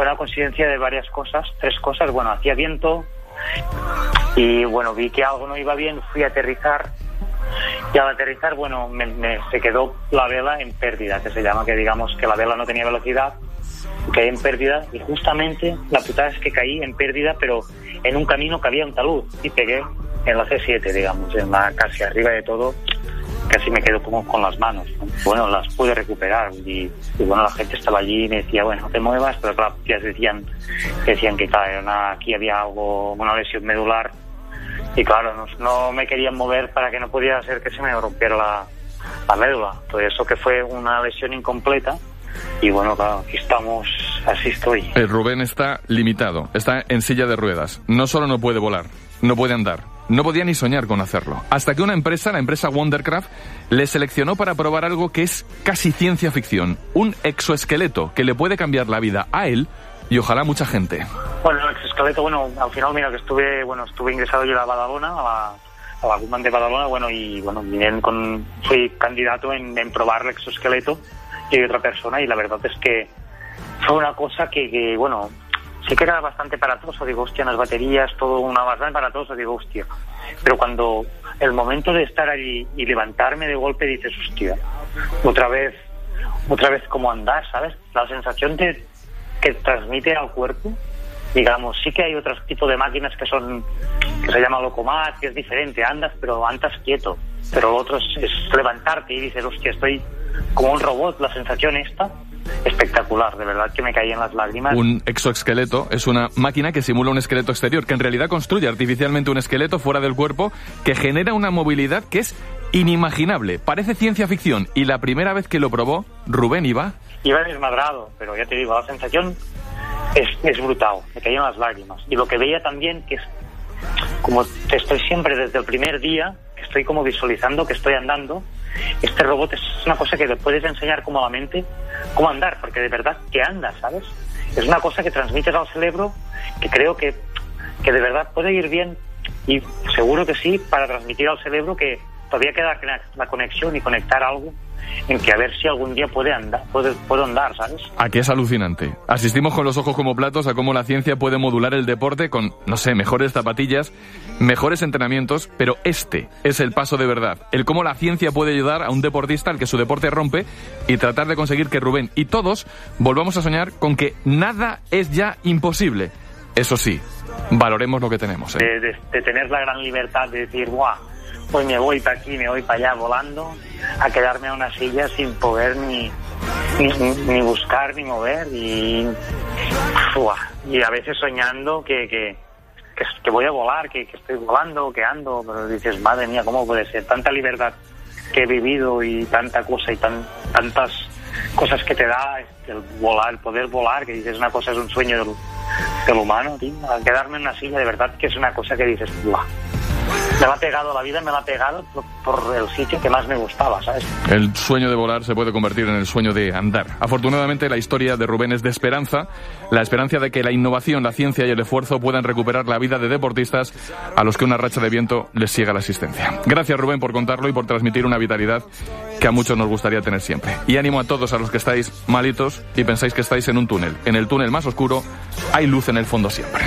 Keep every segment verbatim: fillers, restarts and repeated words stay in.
fue una coincidencia de varias cosas, tres cosas. Bueno, hacía viento y bueno, vi que algo no iba bien, fui a aterrizar y al aterrizar, bueno, me, me, se quedó la vela en pérdida, que se llama, que digamos que la vela no tenía velocidad, caí en pérdida y justamente la putada es que caí en pérdida, pero en un camino que había un talud y pegué en la C siete, digamos, en la casi arriba de todo. Casi me quedo como con las manos, ¿no? Bueno, las pude recuperar y, y bueno, la gente estaba allí y me decía, bueno, no te muevas, pero claro, ya decían, decían que claro, una, aquí había algo, una lesión medular y claro, no, no me querían mover para que no pudiera ser que se me rompiera la, la médula. Por eso que fue una lesión incompleta y bueno, claro, aquí estamos, así estoy. El Rubén está limitado, está en silla de ruedas, no solo no puede volar, no puede andar. No podía ni soñar con hacerlo. Hasta que una empresa, la empresa Wondercraft, le seleccionó para probar algo que es casi ciencia ficción. Un exoesqueleto que le puede cambiar la vida a él y ojalá mucha gente. Bueno, el exoesqueleto, bueno, al final, mira, que estuve, bueno, estuve ingresado yo a Badalona, a la, a la Guttmann de Badalona, bueno, y bueno, miren, con, fui candidato en, en probar el exoesqueleto y otra persona, y la verdad es que fue una cosa que, que bueno... Sí que era bastante aparatoso, digo, hostia, las baterías, todo una bastante aparatoso, digo, hostia. Pero cuando el momento de estar allí y levantarme de golpe dices, hostia, otra vez, otra vez como andar, ¿sabes? La sensación de, que transmite al cuerpo, digamos, sí que hay otro tipo de máquinas que son, que se llama Locomat, que es diferente, andas, pero andas quieto. Pero lo otro es, es levantarte y dices, hostia, estoy como un robot, la sensación esta. Espectacular, de verdad que me caí en las lágrimas. Un exoesqueleto es una máquina que simula un esqueleto exterior, que en realidad construye artificialmente un esqueleto fuera del cuerpo, que genera una movilidad que es inimaginable. Parece ciencia ficción, y la primera vez que lo probó, Rubén iba... Iba desmadrado, pero ya te digo, la sensación es, es brutal, me caí en las lágrimas. Y lo que veía también, que es como te estoy siempre desde el primer día, que estoy como visualizando que estoy andando. Este robot es una cosa que le puedes enseñar como a la mente cómo andar, porque de verdad que andas, ¿sabes? Es una cosa que transmites al cerebro que creo que, que de verdad puede ir bien y seguro que sí, para transmitir al cerebro que todavía queda la conexión y conectar algo en que a ver si algún día puede andar, puede, puedo andar, ¿sabes? Aquí es alucinante. Asistimos con los ojos como platos a cómo la ciencia puede modular el deporte con, no sé, mejores zapatillas, mejores entrenamientos, pero este es el paso de verdad. El cómo la ciencia puede ayudar a un deportista al que su deporte rompe y tratar de conseguir que Rubén y todos volvamos a soñar con que nada es ya imposible. Eso sí, valoremos lo que tenemos, ¿eh? De, de, de tener la gran libertad de decir, guau, pues me voy para aquí, me voy para allá volando, a quedarme en una silla sin poder ni, ni, ni buscar ni mover y, uah, y a veces soñando que, que, que, que voy a volar, que, que estoy volando, que ando, pero dices, madre mía, ¿cómo puede ser? Tanta libertad que he vivido y tanta cosa y tan, tantas cosas que te da el volar, el poder volar, que dices, una cosa es un sueño del, del humano, tío. Al quedarme en una silla, de verdad que es una cosa que dices, ¡buah! Me la ha pegado la vida, me la ha pegado por, por el sitio que más me gustaba, ¿sabes? El sueño de volar se puede convertir en el sueño de andar. Afortunadamente, la historia de Rubén es de esperanza, la esperanza de que la innovación, la ciencia y el esfuerzo puedan recuperar la vida de deportistas a los que una racha de viento les ciega la existencia. Gracias, Rubén, por contarlo y por transmitir una vitalidad que a muchos nos gustaría tener siempre. Y ánimo a todos a los que estáis malitos y pensáis que estáis en un túnel. En el túnel más oscuro hay luz en el fondo siempre.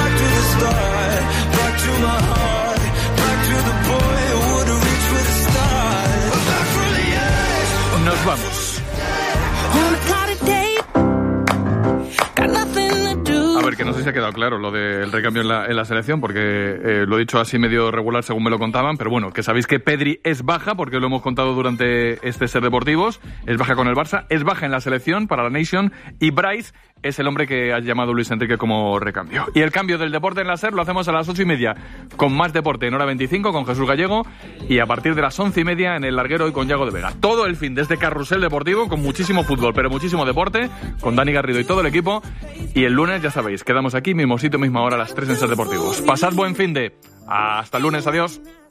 Nos vamos. A ver, que no sé si ha quedado claro lo del recambio en la, en la selección, porque eh, lo he dicho así medio regular según me lo contaban, pero bueno, que sabéis que Pedri es baja, porque lo hemos contado durante este Ser Deportivos, es baja con el Barça, es baja en la selección para la Nation, y Bryce es el hombre que ha llamado Luis Enrique como recambio. Y el cambio del deporte en la Ser lo hacemos a las ocho y media, con más deporte en hora veinticinco con Jesús Gallego, y a partir de las once y media en el Larguero hoy con Yago de Vega. Todo el fin desde Carrusel Deportivo, con muchísimo fútbol, pero muchísimo deporte, con Dani Garrido y todo el equipo, y el lunes, ya sabéis, quedamos aquí, mismo sitio, misma hora, a las tres en Ser Deportivos. Pasad buen fin de... Hasta el lunes, adiós.